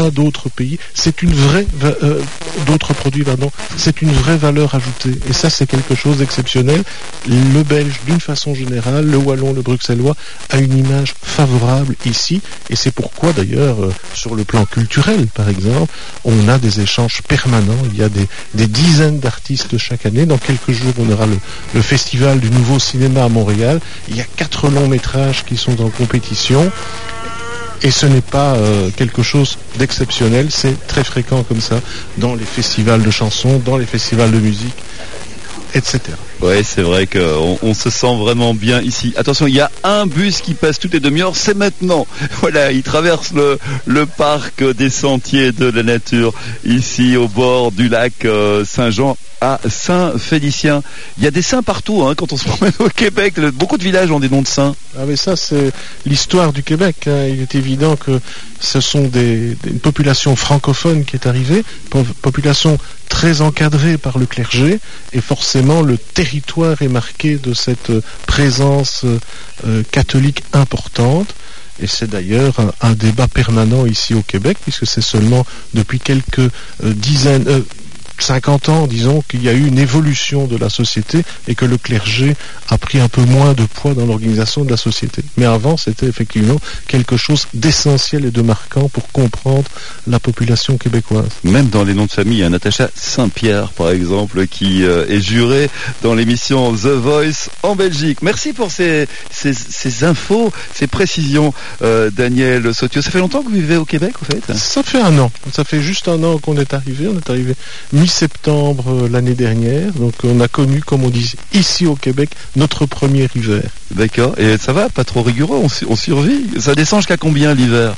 plein d'autres pays. C'est une vraie d'autres produits, pardon. C'est une vraie valeur ajoutée. Et ça, c'est quelque chose d'exceptionnel. Le Belge, d'une façon générale, le Wallon, le Bruxellois, a une image favorable ici. Et c'est pourquoi, d'ailleurs, sur le plan culturel, par exemple, on a des échanges permanents. Il y a des dizaines d'artistes chaque année. Dans quelques jours, on aura le festival du nouveau cinéma à Montréal. Il y a 4 longs métrages qui sont en compétition. Et ce n'est pas quelque chose d'exceptionnel, c'est très fréquent comme ça dans les festivals de chansons, dans les festivals de musique, etc. Ouais, c'est vrai qu'on se sent vraiment bien ici. Attention, il y a un bus qui passe toutes les demi-heures, c'est maintenant. Voilà, il traverse le parc des sentiers de la nature, ici au bord du lac Saint-Jean à Saint-Félicien. Il y a des saints partout, hein, quand on se promène au Québec. Beaucoup de villages ont des noms de saints. Ah mais ça, c'est l'histoire du Québec, hein. Il est évident que ce sont une population francophone qui est arrivée, population très encadrée par le clergé, et forcément le territoire est marqué de cette présence catholique importante. Et c'est d'ailleurs un débat permanent ici au Québec, puisque c'est seulement depuis quelques 50 ans, disons, qu'il y a eu une évolution de la société et que le clergé a pris un peu moins de poids dans l'organisation de la société. Mais avant, c'était effectivement quelque chose d'essentiel et de marquant pour comprendre la population québécoise. Même dans les noms de famille, il y a Natacha Saint-Pierre, par exemple, qui est jurée dans l'émission The Voice en Belgique. Merci pour ces infos, ces précisions, Daniel Sautiot. Ça fait longtemps que vous vivez au Québec, au fait ? Ça fait un an. Ça fait juste un an qu'on est arrivé. On est arrivé mi-septembre l'année dernière, donc on a connu, comme on dit ici au Québec, notre premier hiver. D'accord, et ça va, pas trop rigoureux, on survit. Ça descend jusqu'à combien l'hiver ?